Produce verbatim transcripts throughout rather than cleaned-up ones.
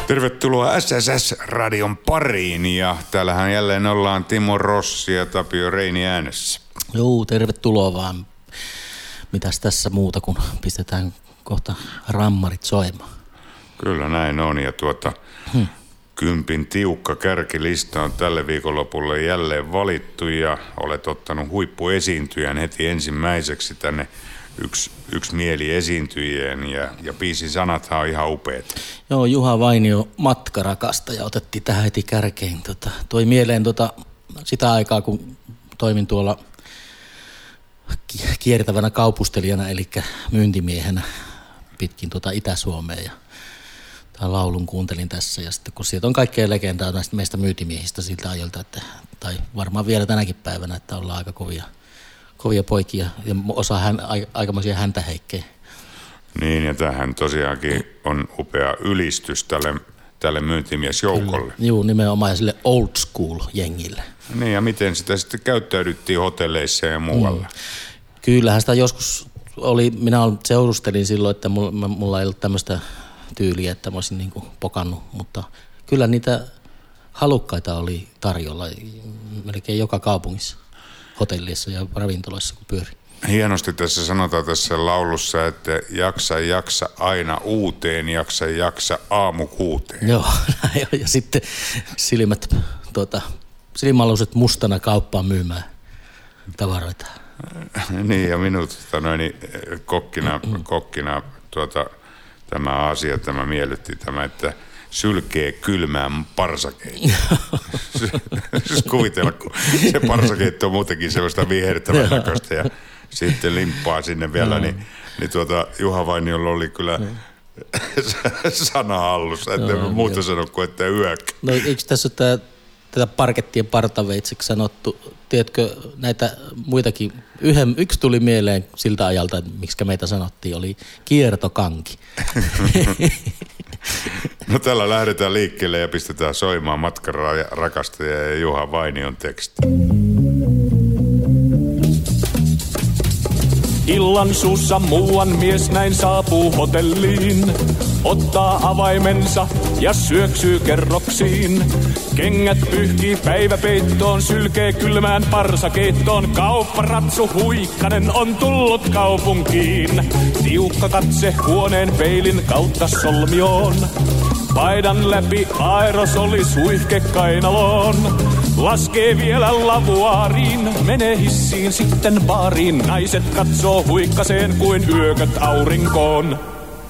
Tervetuloa S S S-radion pariin ja täällähän jälleen ollaan Timo Rossi ja Tapio Reini äänessä. Joo, tervetuloa vaan. Mitäs tässä muuta, kun pistetään kohta rammarit soimaan. Kyllä näin on ja tuota hmm. kympin tiukka kärkilista on tälle viikonlopulle jälleen valittu ja olet ottanut huippuesiintyjän heti ensimmäiseksi tänne yksi, yksi mieli esiintyjien ja, ja biisin sanathan on ihan upeat. Joo, Juha Vainio matkarakastaja otettiin tähän heti kärkeen. Tota, toi mieleen tota, sitä aikaa, kun toimin tuolla kiertävänä kaupustelijana, eli myyntimiehenä pitkin tuota Itä-Suomea ja tämän laulun kuuntelin tässä ja sitten kun sieltä on kaikkea legendaa näistä meistä myyntimiehistä siltä ajalta, että, tai varmaan vielä tänäkin päivänä, että ollaan aika kovia, kovia poikia ja osa hän, aikamoisia häntäheikkejä. Niin ja tämähän tosiaankin on upea ylistys tälle, tälle myyntimiesjoukolle. Joo, nimenomaan sille old school jengille. Niin ja miten sitä sitten käyttäydyttiin hotelleissa ja muualla? Mm. Kyllähän sitä joskus oli, minä seurustelin silloin, että mulla, mulla ei ollut tämmöistä tyyliä, että mä olisin niin kuin pokannut, mutta kyllä niitä halukkaita oli tarjolla melkein joka kaupungissa, hotellissa ja ravintoloissa kun pyöri. Hienosti tässä sanotaan tässä laulussa, että jaksa jaksa aina uuteen, jaksa jaksa aamu kuuteen. Joo, ja sitten silmät, tuota, silmäaluset mustana kauppaan myymään tavaroita. Niin ja minut noin, kokkina, kokkina tuota, tämä asia, tämä miellytti tämä, että sylkee kylmään parsakeitto. Siis kuvitella, kun se parsakeitto on muutenkin sellaista vihertävän näköistä ja sitten limppaa sinne vielä, no. niin, niin tuota, Juha Vainiolla oli kyllä no. sana hallussa, että no, muuta sano kuin, että yök. No eikö tässä ole tätä parkettien partaveitseksi sanottu, tiedätkö näitä muitakin, yhden, yksi tuli mieleen siltä ajalta, miksi meitä sanottiin, oli kiertokanki. No tällä lähdetään liikkeelle ja pistetään soimaan matkarakastaja ja Juha Vainion teksti. Illan suussa muuan mies näin saapuu hotelliin. Ottaa avaimensa ja syöksyy kerroksiin. Kengät pyyhkii päiväpeittoon, sylkee kylmään parsakeittoon. Kaupparatsu Huikkanen on tullut kaupunkiin. Tiukka katse huoneen peilin kautta solmioon. Paidan läpi aerosoli suihke kainaloon. Laskee vielä lavuaariin, menee hissiin sitten baariin. Naiset katsoo Huikkaseen kuin yököt aurinkoon.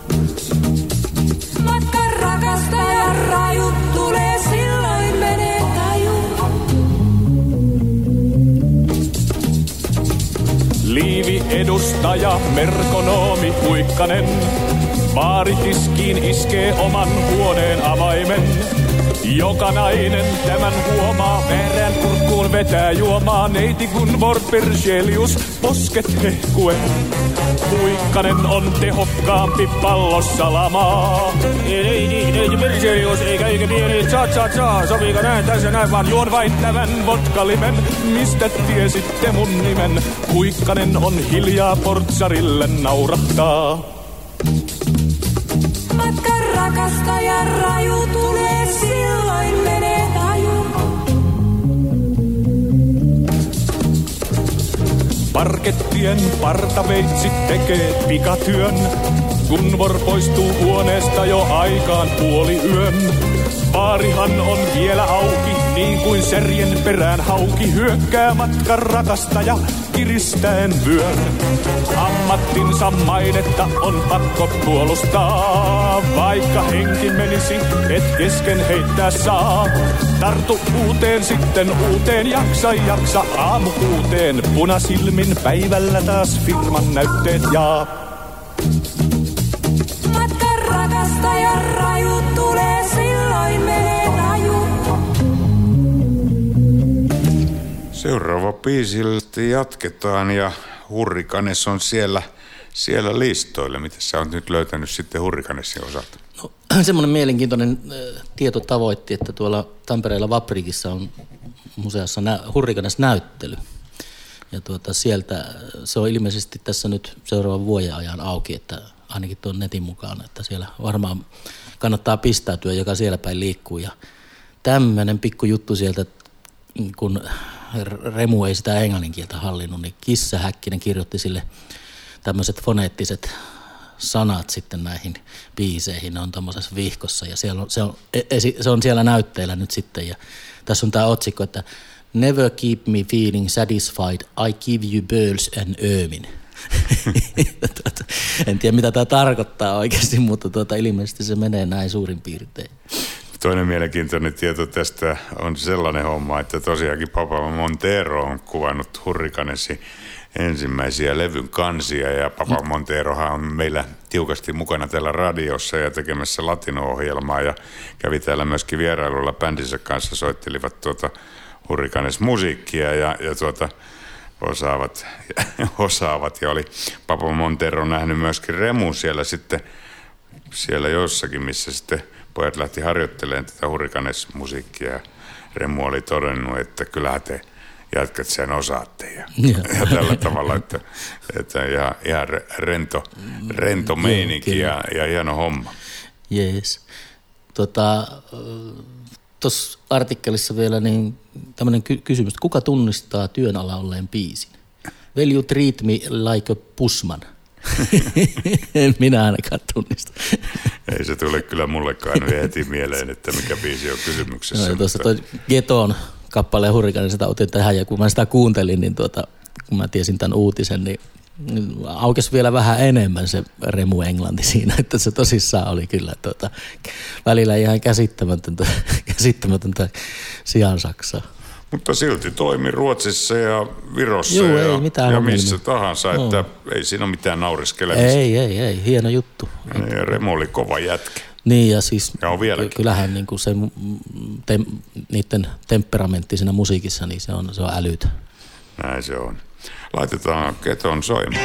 Matkan rakastaja rajut tulee, silloin menee taju. Liivi edustaja, merkonoomi Huikkanen. Baaritiskiin iskee oman huoneen avaimen. Joka nainen tämän huomaa, väärään kurkkuun vetää juomaa. Neiti Gunvor Berzelius, posket hehkuen. Huikkanen on tehokkaampi pallossa lamaa. Ei, ei, neiti Berzelius, eikä eikä pieni tsa tsa tsa. Sopiiko näin tässä näin, vaan juon vain tämän vodkalimen. Mistä tiesitte mun nimen? Huikkanen on hiljaa portsarille naurattaa. Matkan rakastaja raju tulee, silloin menee taju. Parkettien partaveitsi tekee pikatyön. Gunvor poistuu huoneesta jo aikaan puoli yön. Baarihan on vielä auki, niin kuin särjen perään hauki. Hyökkää matkan rakastaja kiristäen vyön. Ammattinsa mainetta on pakko puolustaa. Vaikka henki menisi, et kesken heittää saa. Tartu uuteen sitten uuteen, jaksa jaksa aamu kuuteen. Punasilmin päivällä taas firman näytteet jaa. Matkan rakastaja raju tulee, silloin menee taju. Seuraava biisiltä jatketaan ja Hurrikanes on siellä, siellä listoilla. Miten sä oot nyt löytänyt sitten Hurrikanesin osalta? No, semmoinen mielenkiintoinen äh, tieto tavoitti, että tuolla Tampereella Vaprikissa on museossa nä- Hurrikanes-näyttely. Ja tuota, sieltä se on ilmeisesti tässä nyt seuraavan vuoden ajan auki, että ainakin tuon netin mukaan, että siellä varmaan kannattaa pistäytyä, joka siellä päin liikkuu. Ja tämmöinen pikku juttu sieltä, kun Remu ei sitä englannin kieltä hallinnut, niin Kissa Häkkinen kirjoitti sille tämmöiset foneettiset sanat sitten näihin biiseihin. Ne on tommosessa vihkossa ja siellä on, se, on, se on siellä näytteillä nyt sitten. Ja tässä on tämä otsikko, että Never keep me feeling satisfied, I give you birds and ermine. En tiedä mitä tämä tarkoittaa oikeasti, mutta tuota, ilmeisesti se menee näin suurin piirtein. Toinen mielenkiintoinen tieto tästä on sellainen homma, että tosiaankin Papa Montero on kuvannut Hurricanesin ensimmäisiä levyn kansia ja Papa Monterohan on meillä tiukasti mukana täällä radiossa ja tekemässä latino-ohjelmaa ja kävi täällä myöskin vierailulla bändinsä kanssa, soittelivat tuota Hurricanes musiikkia ja, ja tuota osaavat, osaavat ja oli Papa Montero nähnyt myöskin Remun siellä sitten siellä jossakin, missä sitten pojat lähti harjoittelemaan tätä Hurricanes-musiikkia ja Remu oli todennut, että kyllähän te jatkat sen osaatte ja, ja tällä tavalla, että, että ihan, ihan rento, rento meininki ja, ja hieno homma. Jees. Tota, tuossa artikkelissa vielä niin tämmöinen ky- kysymys, että kuka tunnistaa työn alla olleen biisin? Will you treat me like a pushman? En minä ainakaan tunnista. Ei se tule kyllä mullekaan heti mieleen, että mikä biisi on kysymyksessä. No, tuossa toi Geton kappaleen Hurricanes, sitä otin tähän ja kun mä sitä kuuntelin, niin tuota, kun mä tiesin tämän uutisen, niin aukesi vielä vähän enemmän se Remu englanti siinä, että se tosissaan oli kyllä tuota, välillä ihan käsittämätöntä, käsittämätöntä sian saksaa. Mutta silti toimi Ruotsissa ja Virossa Joo, ja, ei mitään ja ongelmia. missä tahansa, että no. Ei siinä ole mitään nauriskelemista. Ei, ei, ei, hieno juttu. Ja Remu oli kova jätkä. Niin ja siis ja on vieläkin. Kyllähän niinku se, te, niiden temperamentti siinä musiikissa, niin se on, se on älytä. Näin se on. Laitetaan Geton soimaan.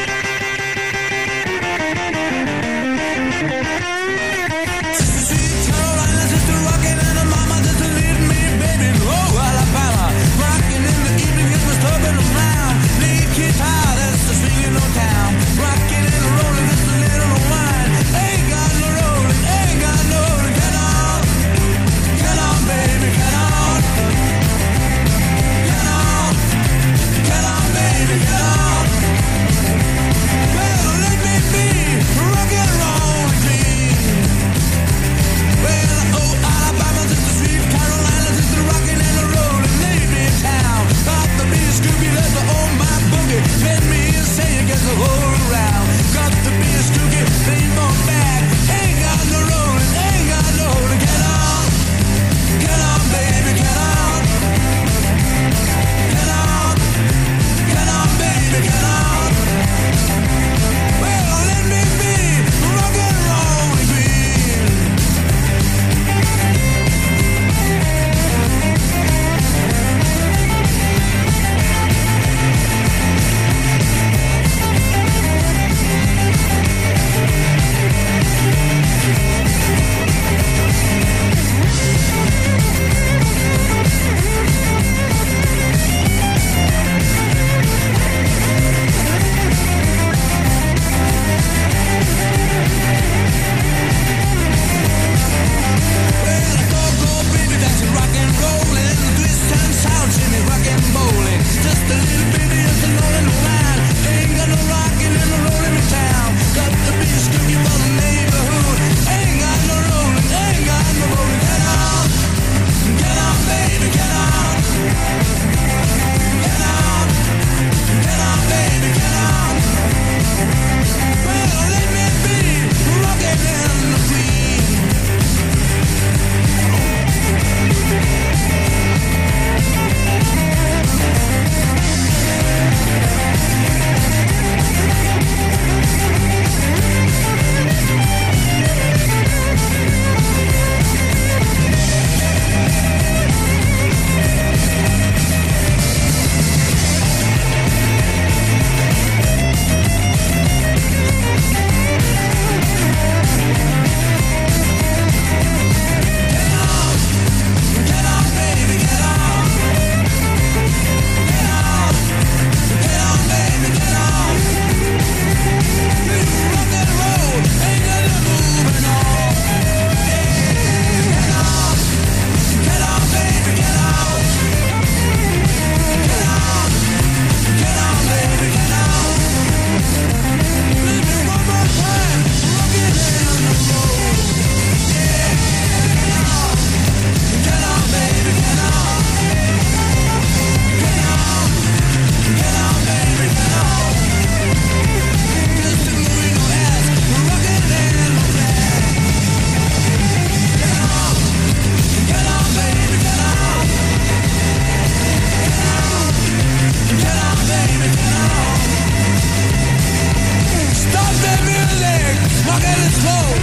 rock and slow.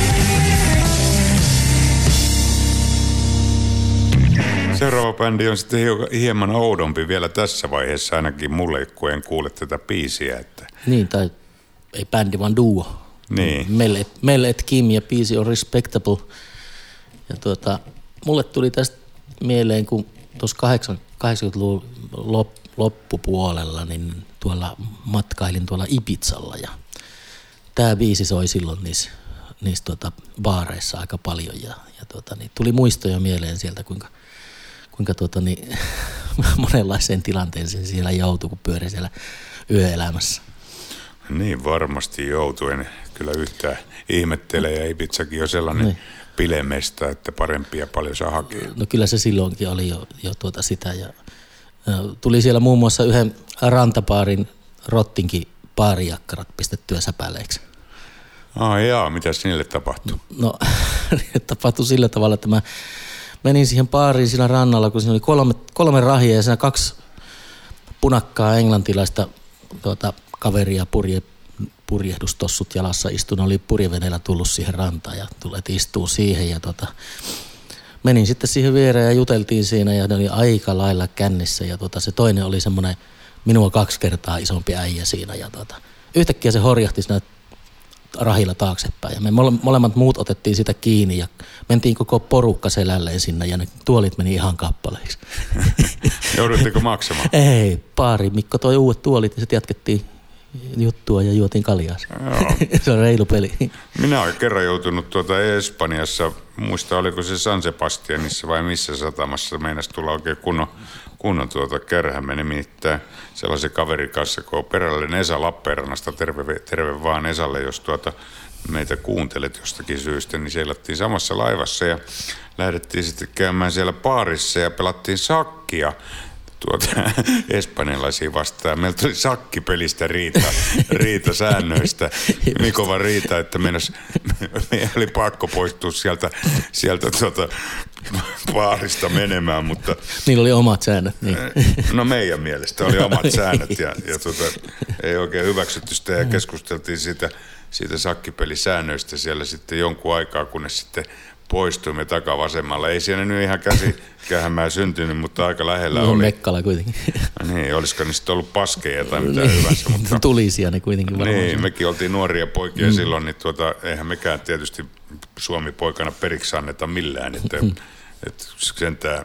Seuraava bändi on sitten hieman oudompi vielä tässä vaiheessa, ainakin mulle, kun en kuule tätä biisiä. Että... Niin, tai ei bändi, vaan duo. Niin. Mel et, Mel et Kim ja biisi on Respectable. Ja tuota, mulle tuli tästä mieleen, kun tuossa kahdeksankymmentäluvun lop, loppupuolella niin tuolla matkailin tuolla Ibizalla ja tämä biisi soi silloin niissä, niissä tuota baareissa aika paljon ja, ja tuota, niin tuli muistoja mieleen sieltä, kuinka, kuinka tuota, niin, monenlaiseen tilanteeseen siellä joutui, kun pyöri siellä yöelämässä. Niin varmasti joutuen kyllä yhtään ihmettelee ja Ibizakin on sellainen niin bilemesta, että parempia paljon saa hakea. No kyllä se silloinkin oli jo, jo tuota sitä ja, ja tuli siellä muun muassa yhden rantapaarin rottinkin paarijakkarat pistettyä säpäleiksi. Ah jaa, mitäs niille tapahtui? No tapahtui sillä tavalla, että mä menin siihen baariin siinä rannalla, kun siinä oli kolme, kolme rahia ja siinä kaksi punakkaa englantilaista tuota, kaveria purje, purjehdustossut jalassa istui. Ne oli purjeveneellä tullut siihen rantaan ja tulet istuu siihen ja tuota, menin sitten siihen viereen ja juteltiin siinä ja ne oli aika lailla kännissä ja tuota, se toinen oli semmoinen minua kaksi kertaa isompi äijä siinä ja tuota, yhtäkkiä se horjahti siinä rahilla taaksepäin ja me molemmat muut otettiin sitä kiinni ja mentiin koko porukka selälleen sinne ja ne tuolit meni ihan kappaleiksi. Joudutteko maksamaan? Ei, paari. Mikko toi uudet tuolit ja sitten jatkettiin juttua ja juotiin kaljaa. Se on reilu peli. Minä olen kerran joutunut tuota Espanjassa, muista oliko se San Sebastianissa vai missä satamassa, meinasi tulla oikein kunnon, kunnon tuota kärhä. Meni nimittäin sellaisen kaverin kanssa, kun on perällinen Esa Lappeenrannasta, terve, terve vaan Esalle, jos tuota meitä kuuntelet jostakin syystä, niin seilattiin samassa laivassa ja lähdettiin sitten käymään siellä baarissa ja pelattiin sakkia tuota espanjalaisia vastaan. Meillä tuli sakkipelistä riita, riita säännöistä, niin kova riita, että meinas, meidän oli pakko poistua sieltä, sieltä tuota baarista menemään, mutta... Niillä oli omat säännöt, niin. No meidän mielestä oli omat säännöt ja, ja tuota, ei oikein hyväksytty sitä ja keskusteltiin siitä, siitä sakkipelisäännöistä siellä sitten jonkun aikaa, kunnes sitten poistuimme takavasemmalla. Ei siinä nyt ihan käsikähämää syntynyt, mutta aika lähellä no, oli. Mekkala kuitenkin. Niin, olisiko ne sitten ollut paskeja tai mitään hyvänsä. Mutta... Tulisia ne kuitenkin varmaan. Niin, mekin oltiin nuoria poikia mm. silloin, niin tuota, eihän mekään tietysti Suomi-poikana periksi anneta millään, että, että sentään,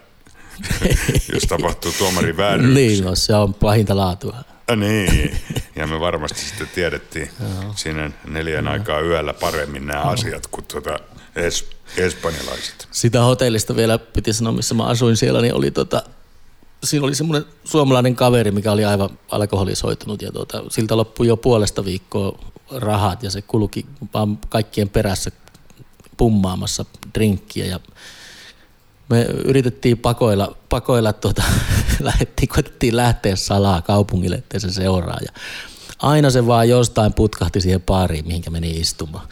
jos tapahtuu tuomarin vääryyksiä. Niin, no, se on pahinta laatua. Niin, ja me varmasti sitten tiedettiin siinä neljän aikaa yöllä paremmin nämä asiat kuin tuota es, espanjalaiset. Sitä hotellista vielä piti sanoa, missä mä asuin siellä, niin oli tota, siinä oli semmoinen suomalainen kaveri, mikä oli aivan alkoholisoitunut ja tota, siltä loppui jo puolesta viikkoa rahat ja se kulki vaan kaikkien perässä pummaamassa drinkkiä ja me yritettiin pakoilla, pakoilla tuota, lähdettiin, koitettiin lähteä salaa kaupungille, ettei se seuraa. Ja aina se vaan jostain putkahti siihen baariin, mihinkä meni istumaan.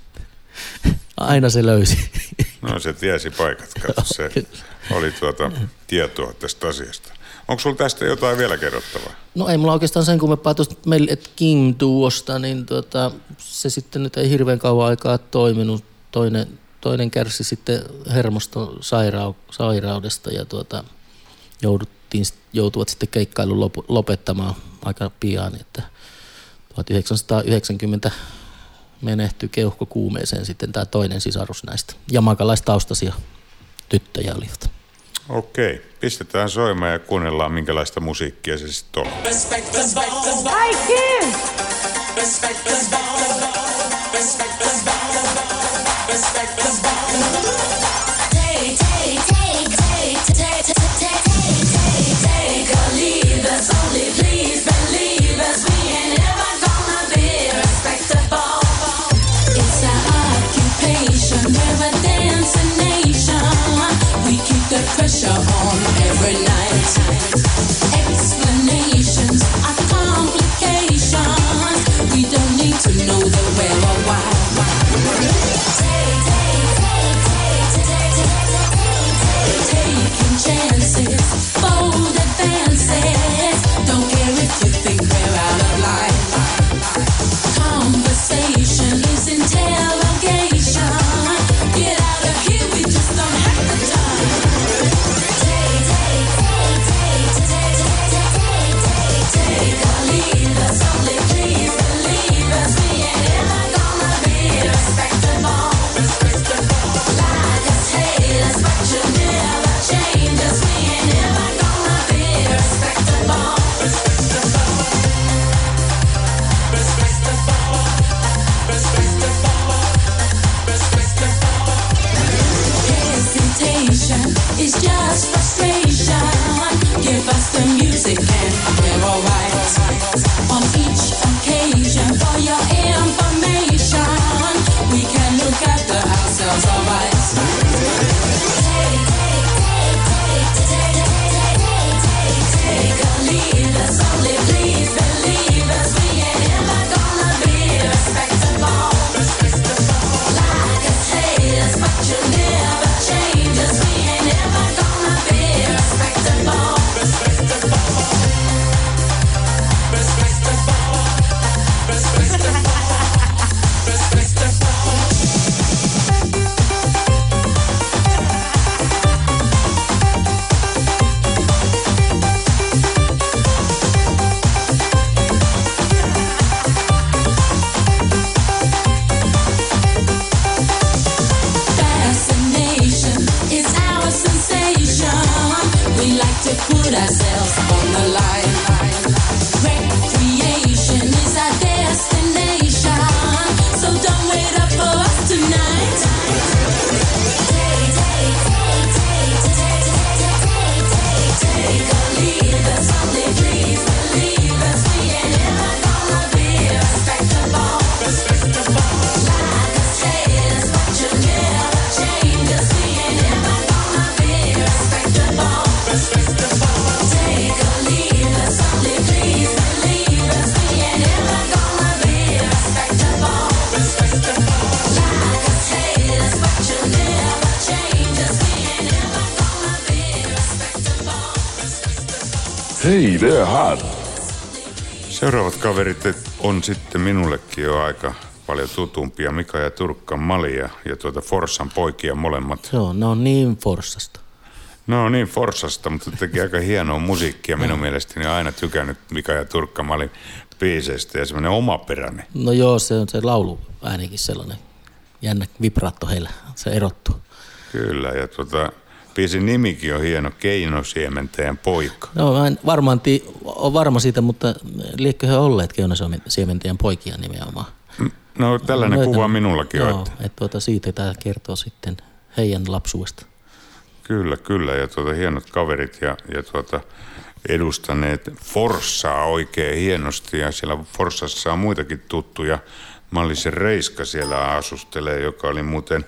Aina se löysi. No se tiesi paikat, kato, se oli tuota tietoa tästä asiasta. Onko sulla tästä jotain vielä kerrottavaa? No ei mulla oikeastaan sen kummempaa tuosta Mel et Kim duosta, niin tuota, se sitten nyt ei hirveän kauan aikaa toiminut. Toinen Toinen kärsi sitten hermoston sairau- sairaudesta ja tuota, jouduttiin, joutuvat sitten keikkailun lop- lopettamaan aika pian. Että tuhatyhdeksänsataayhdeksänkymmentä menehtyi keuhkokuumeeseen sitten tämä toinen sisarus näistä. Jamaikalaistaustaisia tyttöjä olivat. Okei, pistetään soimaan ja kuunnellaan minkälaista musiikkia se sitten on. Ai Kim! Pressure on every night. Explanations are complications. We don't need to know the where or why. Take, take, take, take, take, taking chances, bold advances. Don't care if you think we're out of line. Conversation is in Hey, they're hot. Seuraavat kaverit on sitten minullekin jo aika paljon tutumpia. Mika ja Turkka Malia ja tuota Forssan poikia molemmat. Joo, ne on niin Forssasta. No niin Forssasta, mutta teki aika hienoa musiikkia. Minun mielestäni on aina tykännyt Mika ja Turkka Malin biiseistä ja semmoinen omaperäinen. No joo, se on se laulu äänikin sellainen jännä vibraatto heillä. Se erottuu. Kyllä, ja tuota, biisin nimikin on hieno, Keinosiementäjän poika. No mä en varmaan ti- ole varma siitä, mutta liekö he olleet Keinosiementäjän poikia nimenomaan? No tällainen Löytänyt. kuva minullakin on. Joo, että et tuota, siitä tämä kertoo sitten heidän lapsuudesta. Kyllä, kyllä, ja tuota, hienot kaverit ja, ja tuota, edustaneet Forssaa oikein hienosti, ja siellä Forssassa on muitakin tuttuja. Mallisen Reiska siellä asustelee, joka oli muuten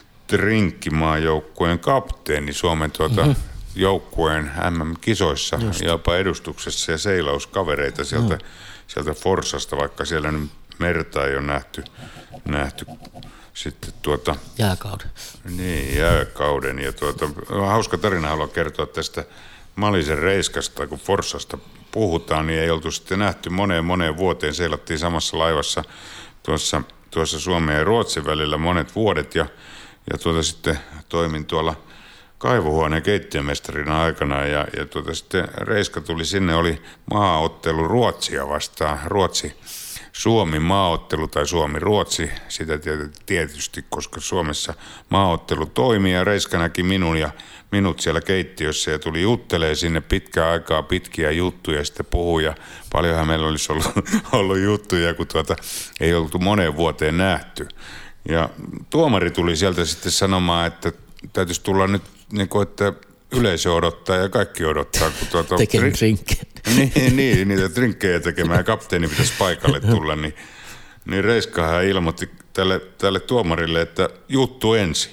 Trinkki-maajoukkueen kapteeni Suomen tuota, mm-hmm. joukkueen M M-kisoissa, just. Jopa edustuksessa ja seilauskavereita sieltä, mm. sieltä Forssasta, vaikka siellä nyt merta ei ole nähty, nähty sitten tuota... Jääkauden. Niin, jääkauden. Ja tuota, hauska tarina haluan kertoa tästä Mallisen Reiskasta, kun Forssasta puhutaan, niin ei oltu sitten nähty moneen moneen vuoteen. Seilattiin samassa laivassa tuossa, tuossa Suomen ja Ruotsin välillä monet vuodet ja, ja tuota sitten toimin tuolla kaivohuoneen keittiömestarina aikana ja, ja tuota sitten Reiska tuli sinne, oli maaottelu Ruotsia vastaan, Ruotsi Suomi maaottelu tai Suomi-Ruotsi, sitä tietysti, koska Suomessa maaottelu toimii ja Reiska näki minun ja minut siellä keittiössä ja tuli juttelee sinne pitkää aikaa pitkiä juttuja ja sitten puhui ja paljonhan meillä olisi ollut, ollut juttuja, kun tuota ei oltu moneen vuoteen nähty. Ja tuomari tuli sieltä sitten sanomaan, että täytyisi tulla nyt niin kuin, että yleisö odottaa ja kaikki odottaa. Kun tuota, Tekee drinkkejä. Niin, niin, niitä drinkkejä tekemään ja kapteeni pitäisi paikalle tulla, niin, niin Reiskahan ilmoitti tälle, tälle tuomarille, että juttu ensin.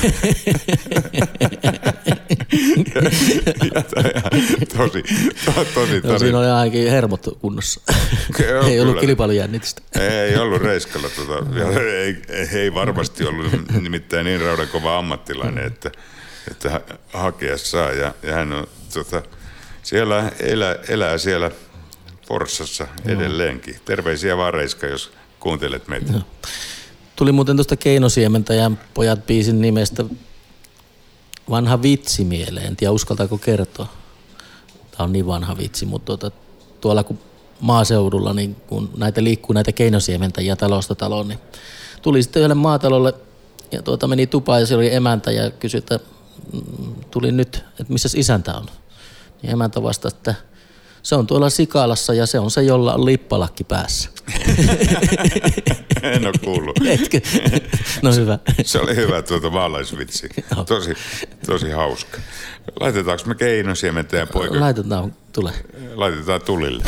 ja, ja, tosi, to, tosi no, siinä oli ainakin hermot kunnossa. Joo, ei ollut kyllä. kilpailujännitystä. Ei ollut Reiskalla. Tuota, ja ei, ei varmasti ollut nimittäin niin raudankova ammattilainen, että, että hakea saa. Ja, ja hän on tuota, siellä elää, elää siellä Forssassa edelleenkin. Terveisiä vaan Reiska, jos kuuntelet meitä. No. Tuli muuten tuosta Keinosiementäjän pojat biisin nimestä vanha vitsi mieleen. En tiedä, uskaltaako kertoa. Tämä on niin vanha vitsi, mutta tuota, tuolla kun maaseudulla, niin kun näitä liikkuu näitä Keinosiementäjiä talosta taloon, niin tuli sitten yhdelle maatalolle ja tuota meni tupaan ja siellä oli emäntä ja kysyi, että tuli nyt, että missäs isäntä on. Niin emäntä vastasi, että se on tuolla Sikalassa ja se on se, jolla on lippalakki päässä. En ole kuullut. Etkö? No hyvä. Se oli hyvä tuota maalaisvitsi. Tosi, tosi hauska. Laitetaanko me Keinosiementäjän poika? Laitetaan, tule. Laitetaan tulille.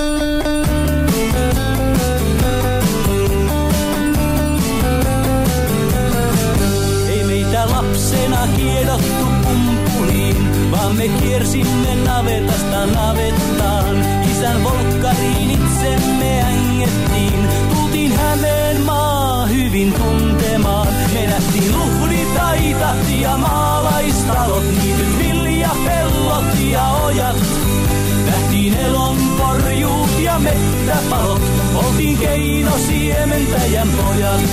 Ei meitä lapsena hiedottu pumpuliin, vaan me kiersimme navetasta navettaan. Isän volkkariin itsemme ängettiin, tultiin Hämeen maa hyvin tuntemaan. Me nähtiin luhditaitat ja maalaistalot, niityt viljapellot ja ojat. Nähtiin elonkorjuut ja mettäpalot, oltiin Keinosiementäjän pojat.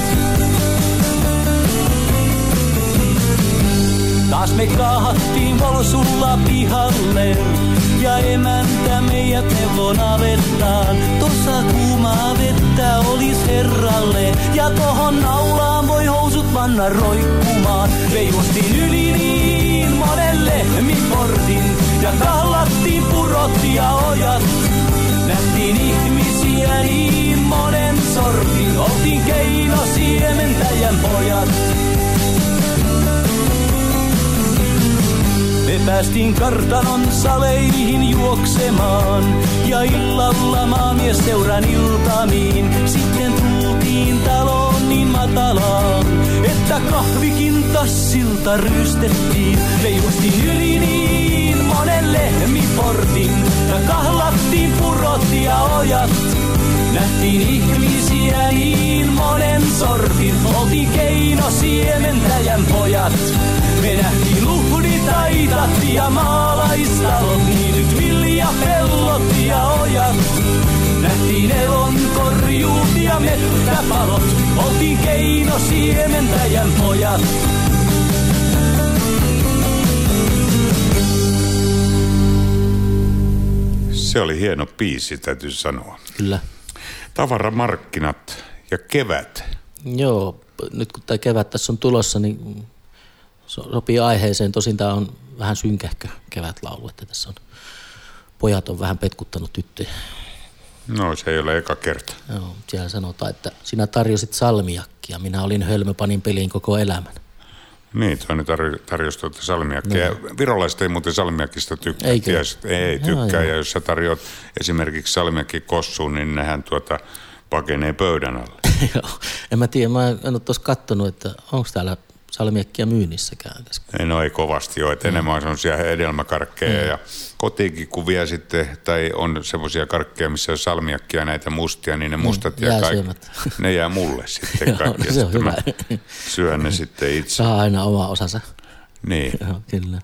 Taas me kaahattiin volsulla pihalle ja emäntä meidät neuvoi navettaan. Tossa kuumaa vettä olis herralle ja tohon naulaan voi housut panna roikkumaan. Me juostiin yli niin monen lehmiportin ja kallattiin purot ja ojat. Nähtiin ihmisiä niin monen sortin, oltiin Keinosiementäjän pojat. Me päästiin kartanon saleihin juoksemaan ja illalla maamies seuran iltamiin. Sitten tultiin taloon niin matalaan, että kahvikin tassilta ryystettiin. Me juostiin yli niin monen lehmiportin ja kahlattiin purot ja ojat. Nähtiin ihmisiä niin monen sortin, oltiin Keinosiementäjän pojat. Me nähtiin luhditaitat ja maalaistalot, niityt vilja ja pellot ja ojat. Nähtiin elonkorjuut ja mettäpalot, oltiin Keinosiementäjän pojat. Se oli hieno biisi, täytyy sanoa. Kyllä. Tavaramarkkinat ja kevät. Joo, nyt kun tämä kevät tässä on tulossa, niin sopii aiheeseen. Tosin tämä on vähän synkähkö kevätlaulu, että tässä on pojat on vähän petkuttanut tyttöjä. No, se ei ole eka kerta. Joo, siellä sanotaan, että sinä tarjosit salmiakkia, minä olin hölmö, panin peliin koko elämän. Niin, toinen tar- tarjosi tuota salmiakkia. No. Virolaiset ei muuten salmiakista tykkää. Eikö? Tiesit, ei tykkää, Joo, joo. ja jos sä tarjoat esimerkiksi salmiakki kossuun, niin nehän tuota pakenee pöydän alle. Joo, en mä tiedä, mä en ole tuossa kattonut, että onko täällä salmiakkia myynnissäkään. Ei, no ei kovasti ole, että mm. enemmän on sellaisia hedelmäkarkkeja mm. ja kotiinkin kun vie sitten, tai on semmoisia karkkeja, missä on salmiakkia näitä mustia, niin ne mustat mm, ja kaikki, ne jää mulle sitten kaikki. Joo, se on hyvä. Syön ne sitten itse. Saa aina oma osansa. Niin. Joo, kyllä.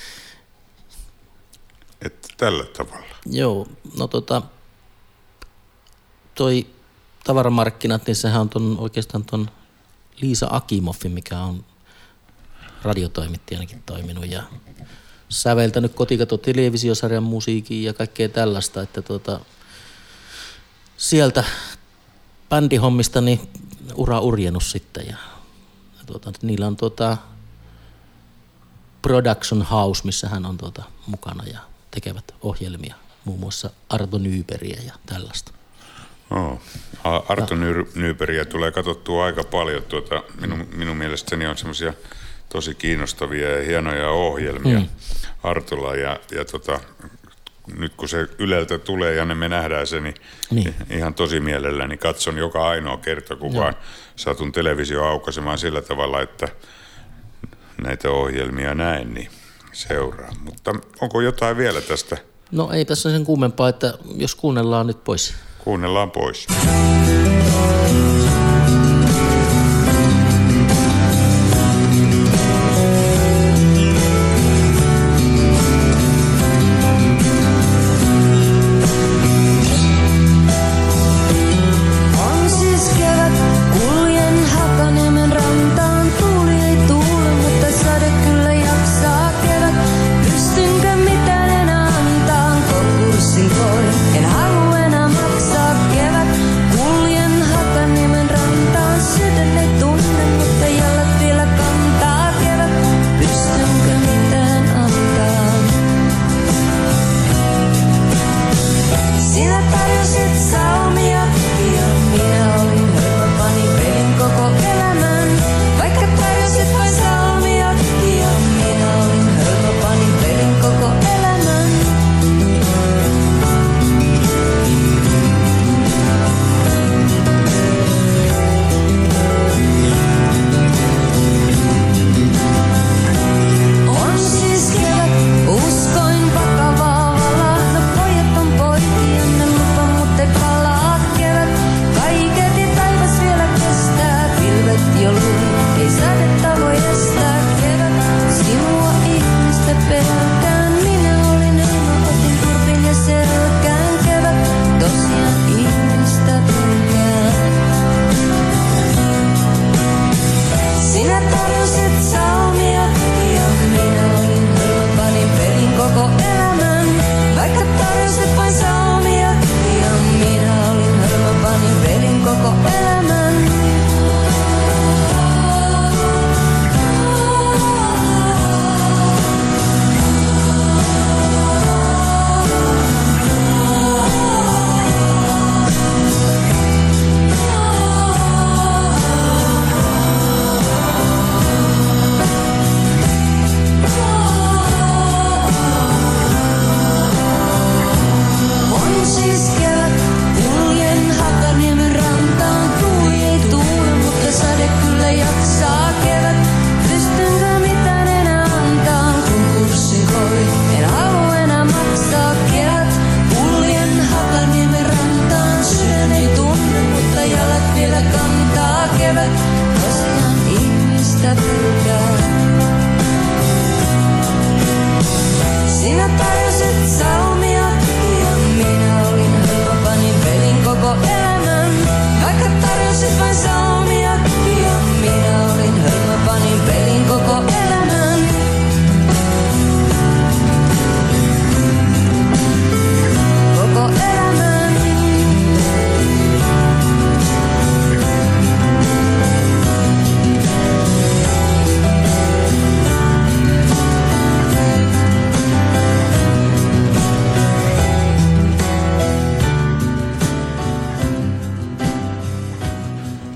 Että tällä tavalla. Joo, no tota, toi tavaramarkkinat, niin sehän on ton, oikeastaan ton Liisa Akimoffin, mikä on radiotoimittajanakin toiminut ja säveltänyt Kotikato-televisiosarjan musiikin ja kaikkea tällaista, että tota, sieltä bändihommista niin ura urjennut sitten ja, ja tuota, niillä on tuota Production House, missä hän on tuota mukana ja tekevät ohjelmia, muun muassa Arto Nyberiä ja tällaista. Oh. Arto Nyberiä tulee katsottua aika paljon. Tuota, minun, minun mielestäni on semmoisia tosi kiinnostavia ja hienoja ohjelmia mm. Artolla. Ja, ja tota, nyt kun se Yleltä tulee ja ne me nähdään se, niin, niin. ihan tosi mielelläni katson joka ainoa kerta, kun Joo. vaan satun televisio aukaisemaan sillä tavalla, että näitä ohjelmia näen, niin seuraa. Mutta onko jotain vielä tästä? No ei tässä sen kummempaa, että jos kuunnellaan nyt pois. Kuunnellaan pois. On siis kevät, kuljen Hakaniemen rantaan. Tuuli ei tuule, mutta sade kyllä jaksaa kevät. Pystynkö mitään enää antaa, konkurssin koin. En halua enää maksaa kevät. Kuljen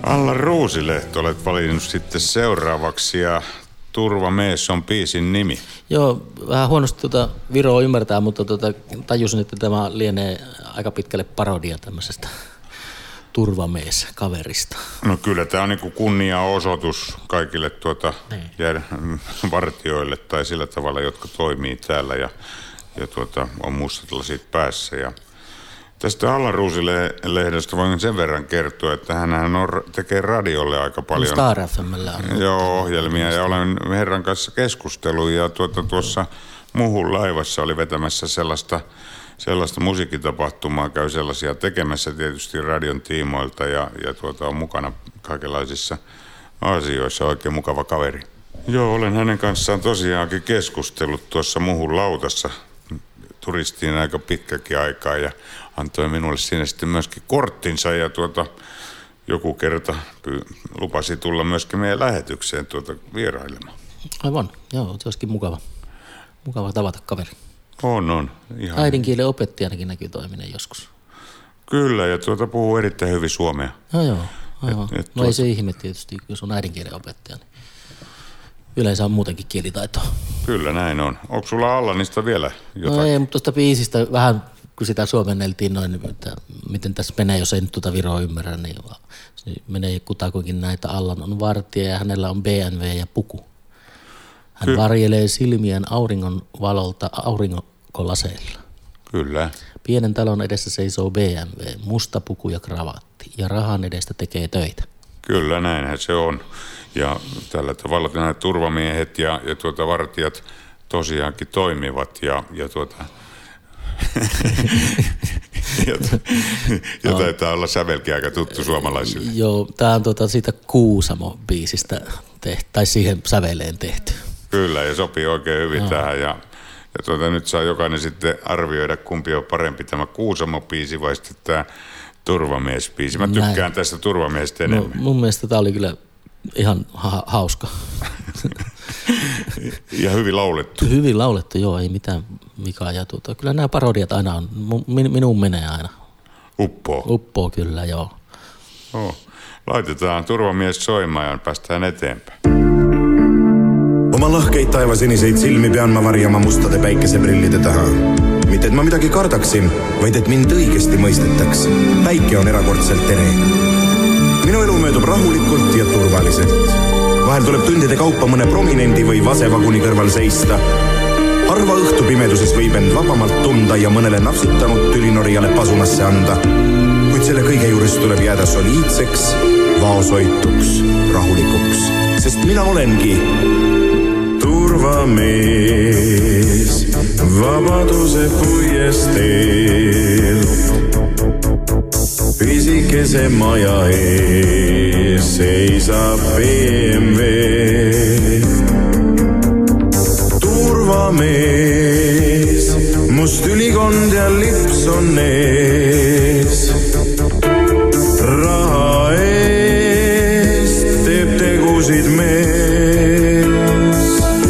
Alla Ruusilehto olet valinnut sitten seuraavaksi ja Turvamies on biisin nimi. Joo, vähän huonosti tuota Viroa ymmärtää, mutta tuota, tajusin, että tämä lienee aika pitkälle parodia tämmöisestä turvamies-kaverista. No kyllä tämä on niinku kunniaosoitus kaikille tuota jär- vartioille tai sillä tavalla, jotka toimii täällä ja, ja tuota, on mustat lasit päässä. Ja tästä Allan Ruusilehdestä voin sen verran kertoa, että hänhän on, tekee radiolle aika paljon. Star F M:llä on. Joo, ohjelmia ja olen herran kanssa keskustellut ja tuota, tuossa Muhun laivassa oli vetämässä sellaista, sellaista musiikkitapahtumaa, käy sellaisia tekemässä tietysti radion tiimoilta ja, ja tuota, on mukana kaikenlaisissa asioissa, oikein mukava kaveri. Joo, olen hänen kanssaan tosiaankin keskustellut tuossa Muhun lautassa. Turistiin aika pitkäkin aikaa ja antoi minulle siinä sitten myöskin korttinsa ja tuota, joku kerta py- lupasi tulla myöskin meidän lähetykseen tuota vierailemaan. Aivan, joo, se olisikin mukava. Mukava tavata kaveri. On, on. Ihan. Äidinkielen opettajanakin näkyy toiminen joskus. Kyllä, ja tuota puhuu erittäin hyvin suomea. No joo, aivan. Et, et no tuota... ei se ihme tietysti, jos on äidinkielen opettaja. Niin yleensä on muutenkin kielitaitoa. Kyllä näin on. Onko sulla Allanista vielä jotain? No ei, mutta tuosta biisistä vähän, kun sitä suomenneltiin noin, että miten tässä menee, jos ei nyt tuota Viroa ymmärrä, niin se menee kutakuinkin näitä. Allan on vartija ja hänellä on B M W ja puku. Hän Ky- varjelee silmien auringon valolta aurinkolaseilla. Kyllä. Pienen talon edessä seisoo B M W, musta puku ja kravatti ja rahan edestä tekee töitä. Kyllä, näinhän se on. Ja tällä tavalla nämä turvamiehet ja, ja tuota vartijat tosiaankin toimivat ja, ja tuota... ja, ja taitaa olla sävelkin aika tuttu suomalaisille. Joo, tämä on tuota siitä Kuusamo-biisistä tehty, tai siihen säveleen tehty. Kyllä, ja sopii oikein hyvin no. tähän. Ja, ja tuota, nyt saa jokainen sitten arvioida, kumpi on parempi, tämä Kuusamo-biisi vai sitten tämä Turvamies-biisi. Mä tykkään Näin. tästä Turvamiestä enemmän. No, mun mielestä tämä oli kyllä ihan ha- hauska. Ja hyvin laulettu. Hyvin laulettu, joo, ei mitään vikaa. Ja tuota, kyllä nämä parodiat aina on, min, minun menee aina. Uppoo. Uppoo kyllä, joo. Oh. Laitetaan Turvamies soimaan ja päästään eteenpäin. Oma lahkeid taevasiniseid silmi pean ma varjama mustade päikeseprillide taha. Mitte et ma midagi kardaksin, vaid et mind õigesti mõistetaks. Päike on erakordselt tere. Minu elu möödub rahulikult ja turvaliselt. Vahel tuleb tundide kaupa mõne prominendi või vasevaguni kõrval seista. Harva õhtu pimeduses võib end vabamalt tunda ja mõnele napsutanud tülinorijale pasunasse anda. Kuid selle kõige juures tuleb jääda soliidseks, vaosoituks, rahulikuks. Sest mina olengi turvamees vabaduse puiesteel. Pisikese maja ees seisab B M W. Turvamees, must ülikond ja lips on ees. Raha eest teeb tegusid mees.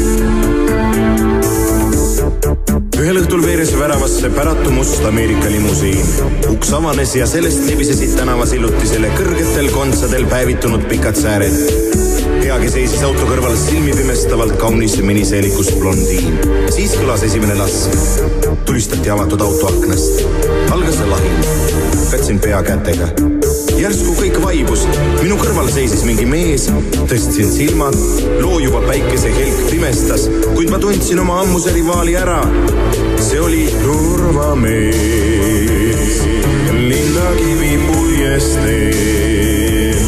Ühel õhtul veeres väravasse päratu must Ameerika limusiin. Uks avanes ja sellest libisesid tänavasillutisele kõrgetel kontsadel päevitunud pikad sääred. Peagi seisis auto kõrval silmi pimestavalt kaunis miniseelikust blondiin. Siis kõlas esimene lask. Tulistati avatud auto aknast. Algas lahing. Katsin pea kätega. Järsku kõik vaibus. Minu kõrval seisis mingi mees. Tõstsin silmad. Loojuva päikese helk pimestas. Kuid ma tundsin oma ammuse rivaali ära. See oli turvamees. Lindakivi puiesteel.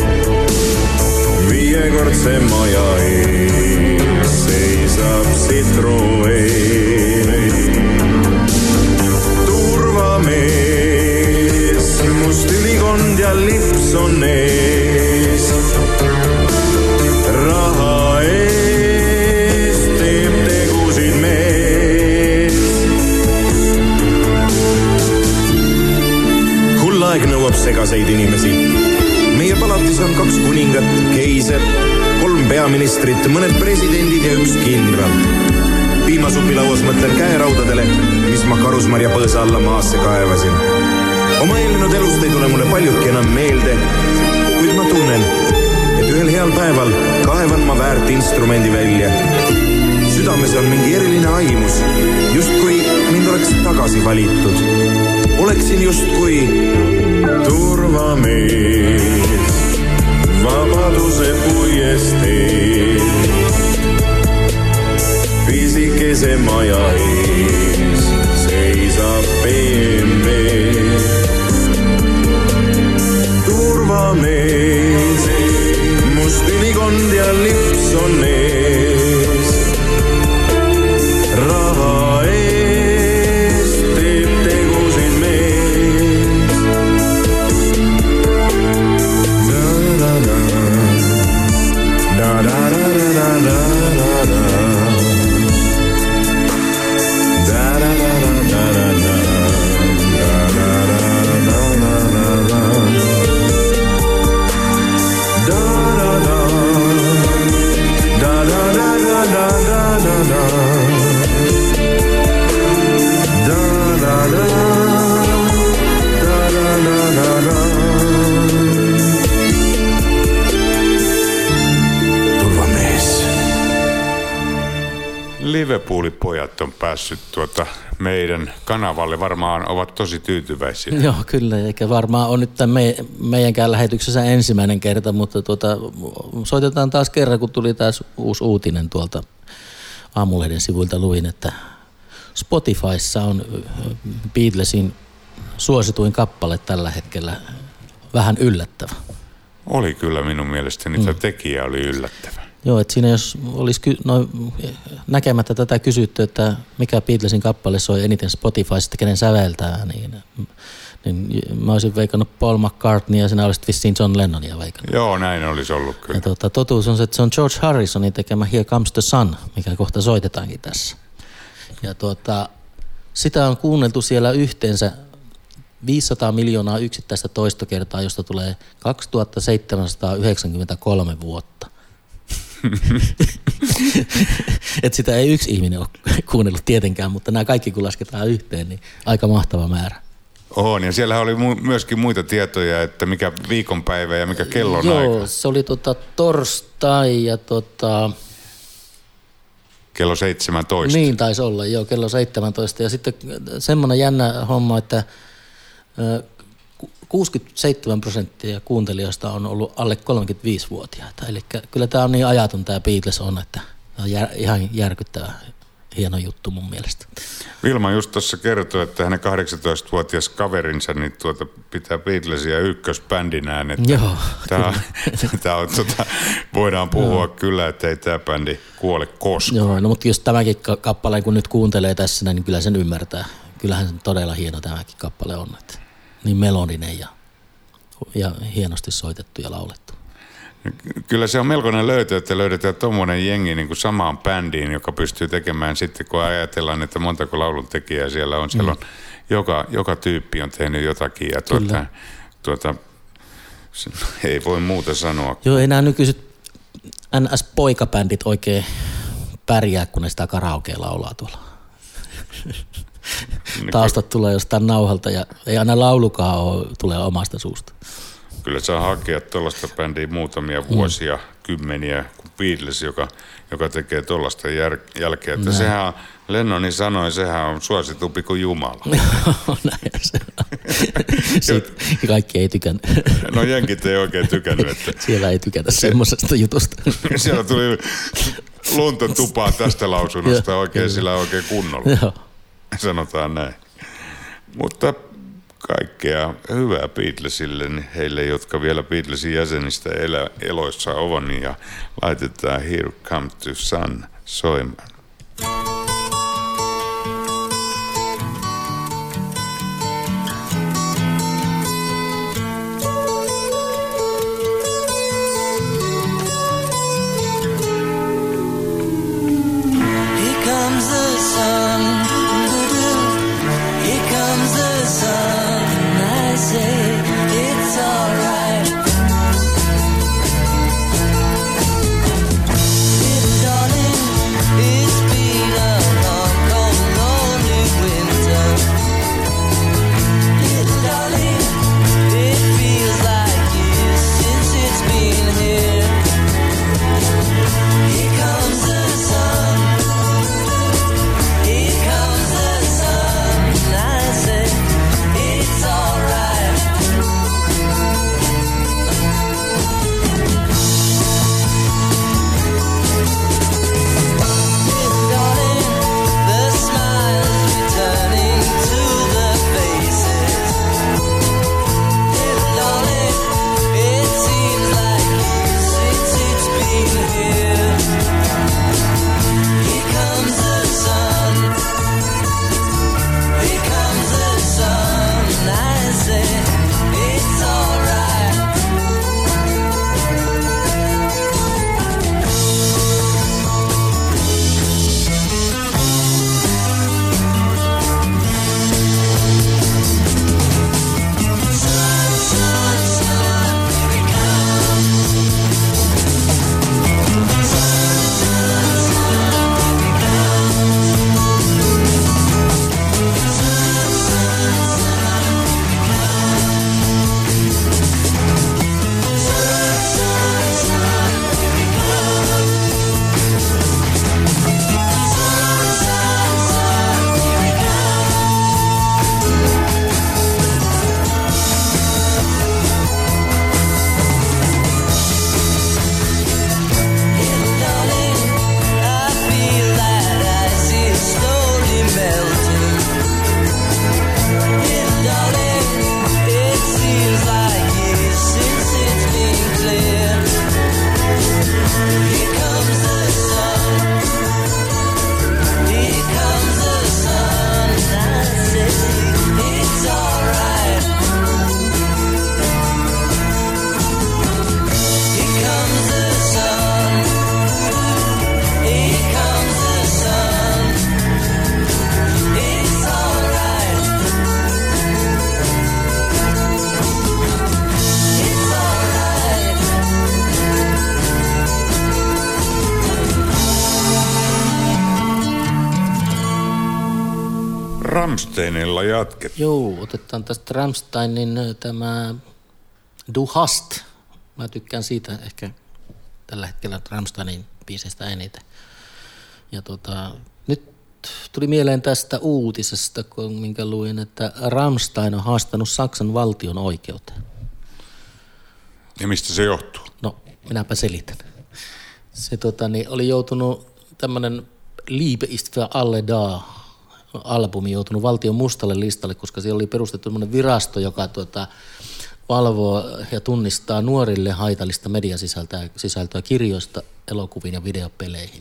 Viiekordse maja ees seisab Citroen. Turvamees, must ülikond ja lips on ees. Raha eest teeb tegusid mees. Hullaeg nõuab segaseid inimesi. Meie palatis on kaks kuningat, keiser, kolm peaministrit, mõned presidendid ja üks kindral. Piimasupilauas mõtlen käeraudadele, mis ma Karusmarja põõsa alla maasse kaevasin. Oma eelnenud elust ei tule mulle paljudki enam meelde, Nüüd ma tunnen, et ühel heal päeval kaevan ma väärt instrumendi välja. Südames on mingi eriline aimus, justkui mind oleks tagasi valitud. Oleksin justkui turvamees vabaduse puiesteel. Pisikese maja ees seisab B M W. Turvamees, must ülikond ja lips on ees. Raha eest teeb tegusid mees. Da-da-da, da-da-da-da-da-da-da. Liverpoolin pojat on päässyt tuota meidän kanavalle. Varmaan ovat tosi tyytyväisiä. Joo, kyllä. Eikä varmaan on nyt tämän me, meidänkään lähetyksessä ensimmäinen kerta, mutta tuota, soitetaan taas kerran, kun tuli taas uusi uutinen tuolta Aamulehden sivuilta. Luin, että Spotifyssa on Beatlesin suosituin kappale tällä hetkellä vähän yllättävä. Oli kyllä minun mielestäni, että mm. tekijä oli yllättävä. Joo, että siinä jos olisi ky- no, näkemättä tätä kysytty, että mikä Beatlesin kappale soi eniten Spotifysta, kenen säveltää, niin, niin mä olisin veikannut Paul McCartney ja sinä olisit vissiin John Lennonia veikannut. Joo, näin olisi ollut kyllä. Ja tuota, totuus on se, että se on George Harrisonin tekemä Here Comes the Sun, mikä kohta soitetaankin tässä. Ja tuota, sitä on kuunneltu siellä yhteensä viisisataa miljoonaa yksittäistä toistokertaa, josta tulee kaksituhattaseitsemänsataayhdeksänkymmentäkolme vuotta. Että sitä ei yksi ihminen ole kuunnellut tietenkään, mutta nämä kaikki kun lasketaan yhteen, niin aika mahtava määrä. On, ja siellä oli mu- myöskin muita tietoja, että mikä viikonpäivä ja mikä kellon Joo, aika. Joo, se oli tota torstai ja tota... Kello seitsemäntoista. Niin taisi olla, joo, kello seitsemäntoista. Ja sitten semmoinen jännä homma, että kuusikymmentäseitsemän prosenttia kuuntelijoista on ollut alle kolmekymmentäviisivuotiaita. Eli kyllä tämä on niin ajaton tämä Beatles on, että tämä on jär, ihan järkyttävä hieno juttu mun mielestä. Vilma just tuossa kertoi, että hänen kahdeksantoistavuotias kaverinsa niin tuota, pitää Beatlesia ykkösbändinään. Että Joo. Tämä, tämä on, tuota, voidaan puhua Joo. kyllä, että ei tämä bändi kuole koskaan. Joo, no mutta just tämäkin kappale, kun nyt kuuntelee tässä, niin kyllä sen ymmärtää. Kyllähän se todella hieno tämäkin kappale on. Että niin melodinen ja, ja hienosti soitettu ja laulettu. Kyllä se on melkoinen löytö, että löydetään tommoinen jengi niin kuin samaan bändiin, joka pystyy tekemään sitten, kun ajatellaan, että montako laulun tekijää siellä on. Siellä on mm. joka, joka tyyppi on tehnyt jotakin ja tuota, tuota, ei voi muuta sanoa. Joo, ei nämä nykyiset N S-poikabändit oikein pärjää, kun ne sitä karaokea laulaa tuolla. Taustat tulee jostain nauhalta ja ei aina laulukaan ole, tulee omasta suusta. Kyllä saa hakea tuollaista bändiä muutamia vuosia, mm. kymmeniä, kuin Beatles, joka, joka tekee tuollaista jär, jälkeen. Että sehän on, Lennonin sanoi, sehän on suositumpi kuin Jumala. Näin se on. Siitä kaikki ei tykännyt. No jenkit ei oikein tykännyt. Että siellä ei tykätä semmoisesta jutusta. Siellä tuli lunta tupaan tästä lausunnosta oikein sillä oikein kunnolla. Joo. Sanotaan näin. Mutta kaikkea hyvää Beatlesille, niin heille, jotka vielä Beatlesin jäsenistä elä, eloissa ovat, niin ja laitetaan Here Comes the Sun soimaan. Here comes the sun, here comes the sun, I say it's alright. Little darling, it's been a Rammsteinilla jatketaan. Joo, otetaan tästä Rammsteinin tämä Du hast. Mä tykkään siitä ehkä tällä hetkellä Rammsteinin biiseistä eniten. Ja tota, nyt tuli mieleen tästä uutisesta, kun minkä luin, että Rammstein on haastanut Saksan valtion oikeuteen. Ja mistä se johtuu? No, minäpä selitän. Se tota, niin, oli joutunut tämmöinen Liebe ist für alle da -albumi joutunut valtion mustalle listalle, koska siellä oli perustettu tämmöinen virasto, joka tuota, valvoo ja tunnistaa nuorille haitallista mediasisältöä sisältöä kirjoista, elokuviin ja videopeleihin.